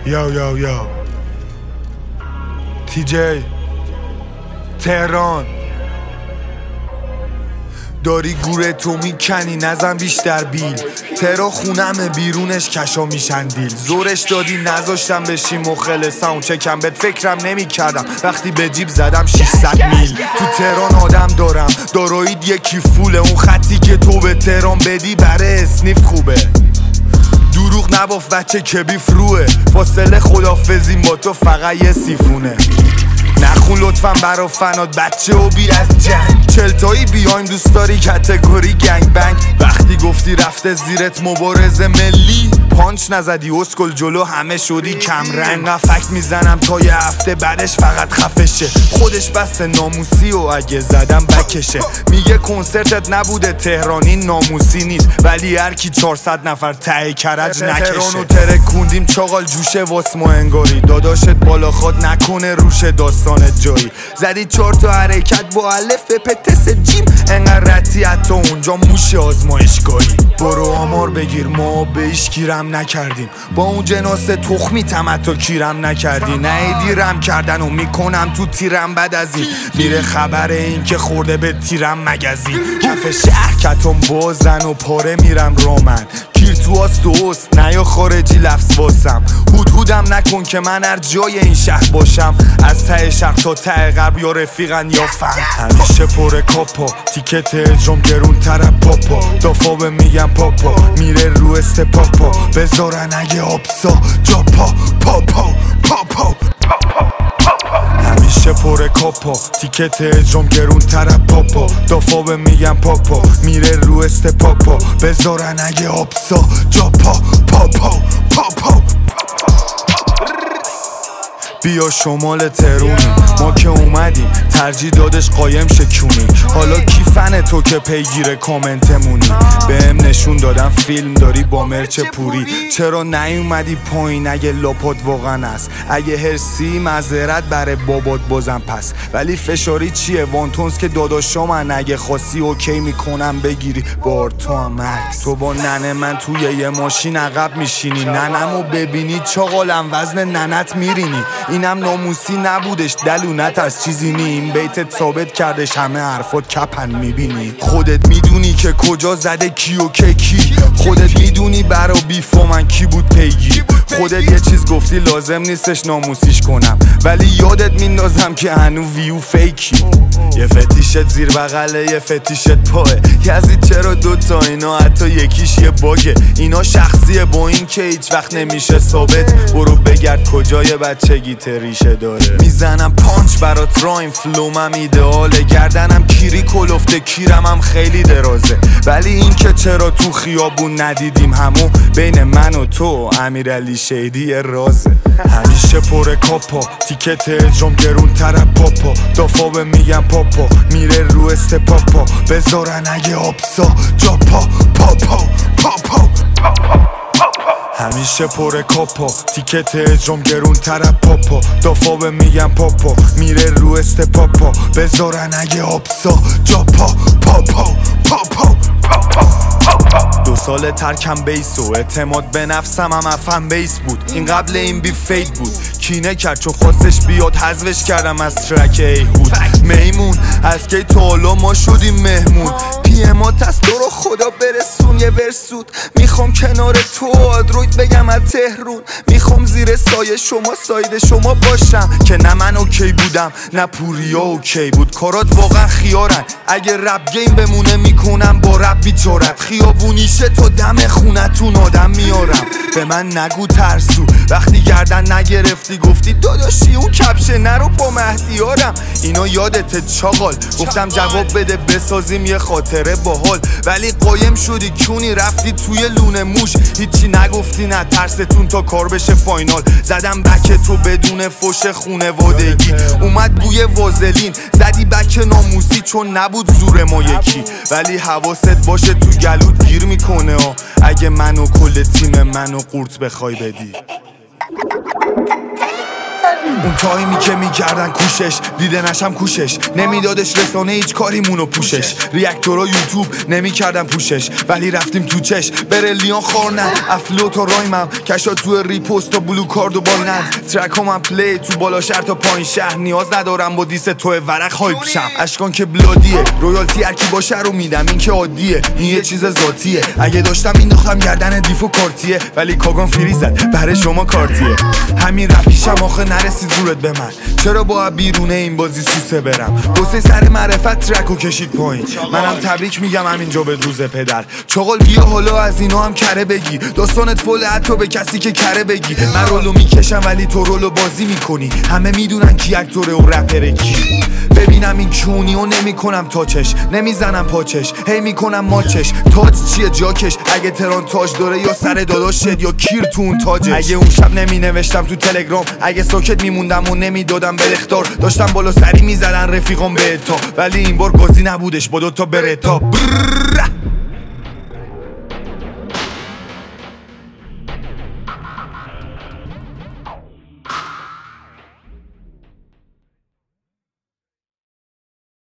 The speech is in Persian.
یا TJ تهران. داری گوره تو میکنی نزن بیشتر بیل. ترا خونم بیرونش کشا میشن دیل. زورش دادی نذاشتم بشی مخلصم. چکم بهت فکرم نمی کردم وقتی به جیب زدم 600 میل. تو تهران آدم دارم داروید یکی فوله. اون خطی که تو به تهران بدی برای اسنیف خوبه. دروغ نباف بچه که بیف روه. فاصله خدافزیم با تو فقط یه سیفونه. نخون لطفا برا فنات بچه و بی از جنگ. چلتایی بیایم دوست داری کتگوری گنگ بنگ. وقتی گفتی رفته زیرت مبارزه ملی پانچ نزدی اسکل جلو همه شدی کم رنگ. فکت میزنم تا یه هفته بعدش فقط خفشه. خودش بس ناموسی و اگه زدم بکشه. میگه کنسرتت نبوده تهرانی ناموسی نیست. ولی هر کی 400 نفر ته کرج نکشه. تهرانو ترکوندیم چاقال جوشه واسمو انگاری. داداشت بالا خواد نکنه روش داستانت جایی. زدی 4 تا حرکت با الف پتس جیم. انقدر رتی حتی اونجا موش آزمایشگاهی. برو آمار بگیر ما به ایش گیرم نکردیم. با اون جناس تخمی تمتا کیرم نکردی. نیدی رم کردن و میکنم تو تیرم بعد از این. میره خبر این که خورده به تیرم مگزین. کف شهر کتم بازن و پاره میرم رومن. کیر تو آست و است نیا خارجی لفظ واسم. هودم نکن که من هر جای این شهر باشم. از ته شهر تا ته غرب یا رفیقن یا فن. همیشه پر کاپا تیکت اجرام گرون طرف پاپا. دافا میگم پاپا میره رو استپاپا. بذارن اگه آبسا جاپا پاپا پاپا. همیشه پر کاپا تیکت اجرام گرون طرف پاپا. دافا میگم پاپا میره رو استپاپا. بذارن اگه آبسا جاپا پاپا پاپا. بیا شمال تهرونی ما که اومدیم ترجیح دادش قایم شکونی. حالا کی فن تو که پیگیر کامنتمونی. بهم نشون دادن فیلم داری با مرچ پوری. چرا نیومدی پایین اگه لاپات واقعا است. اگه هرسی معذرت برای بابات بازم پس. ولی فشاری چیه وانتونز که داداشا من اگه خواستی اوکی میکنم بگیری بار تو هم مکس. تو با ننه من توی یه ماشین عقب میشینی. ننمو ببینی چاقالم وزن ننت میرینی. اینم ناموسی نبودش دلونت از چیزی نیم. بیتت ثابت کردش همه حرفات کپن میبینی. خودت میدونی که کجا زده کی و کی. خودت میدونی برا بیفا من کی بود پیگیر. خودت یه چیز گفتی لازم نیستش ناموسیش کنم. ولی یادت میندازم که هنو ویو فیکی. یه فتیشت زیر بغله یه فتیشت پاه. یزید چرا دوتا اینا حتی یکیش یه باگه. اینا شخصیه با این که هیچ وقت نمیشه ثابت. برو بگرد کجای بچگی ریشه داره. میزنم پانچ برات رایم فلومم ایدئاله. گردنم کیری کلفته کیرم هم خیلی درازه. ولی این که چرا تو خیابون ندیدیم همو بین من و تو امیرعلی شیدی رازه. همیشه پر کاپا تیکت اجرام گرون طرف پاپا. دافا میگم پاپا میره رو استپاپا. بذارن اگه آبسا جاپا پاپا پاپا. همیشه پر کاپا تیکت اجرام گرون طرف پاپا. دافا میگم پاپا میره رو استپاپا. بذارن اگه آبسا جاپا پاپا پاپا. 2 سال ترکم بیس و اعتماد به نفسم هم افهم بیس بود. این قبل این بی فید بود. کینه کرد چون خواستش بیاد حذفش کردم از ترک ایهود. میمون از کی تا حالا ما شدیم مهمون. پیمات از تو رو خدا برسون یه ورسود. میخوام کنار تو آدروید بگم از تهرون. میخوام زیر سایه شما ساید شما باشم. که نه من اوکی بودم نه پوریا اوکی بود. کارات واقعا خیارن. اگه رپ گیم بمونه میکنم با رپ بیچارت. خیابونیشه تا دم خونتون آدم میارم. به من نگو ترسو وقتی گردن نگرفتی گفتی داداشی اون کپشه نرو با مهدیارم. اینا یادت چاقال گفتم جواب بده بسازیم یه خاطره باحال. ولی قایم شدی کونی رفتی توی لونه موش. هیچی نگفتی نه ترستون تا کار بشه فاینال. زدم بک تو بدون فوش خونوادگی. اومد بوی وازلین زدی بک ناموسی چون نبود زور ما یکی. ولی حواست باشه تو گلود گیر میکنه اگه منو کل تیم منو قورت بخوای بدی. اون تایمی که میکردن کوشش دیده نشم کوشش نمیدادش رسانه هیچ کاریمونو پوشش ریاکتورا یوتیوب نمیکردن پوشش ولی رفتیم تو چش برلیان خورنن افلوت و رایمم کشا تو ریپوست و بلو کارد و بالنز ترکام هم پلی تو بالا شهر تا پایین شهر نیاز ندارم با دیس تو ورق هایپ شم اشکان که بلادیه رویالتی هرکی باشه رو میدم این که عادیه این یه چیز ذاتیه اگه داشتم مینداختم گردن دیف و کارتیه ولی کاگان فری زد برای شما کارتیه همین رپیشم آخه نرسید زورت به من چرا باید بیرونه این بازی سوسه برم حسین سر معرفت ترکو کشید پایین منم تبریک میگم همینجا به روز پدر چغل بیا حالا از اینا هم کره بگی داستانت فول حتی به کسی که کره بگی من رولو میکشم ولی تو رولو بازی میکنی همه میدونن کی اکتوره و رپره کی ببینم این کیونی و نمیکنم تاچش نمیزنم پاچش هی میکنم ماچش تاج چیه جاکش اگه تران تاج داره یا سر داداشت یا کیر تو اون تاجش اگه اون شب نمی نوشتم تو تلگرام اگه ساکت میموندم و نمیدادم به اخطار داشتم بالا سری میزدن رفیقام به تا ولی این بار گازی نبودش با دوتا برتا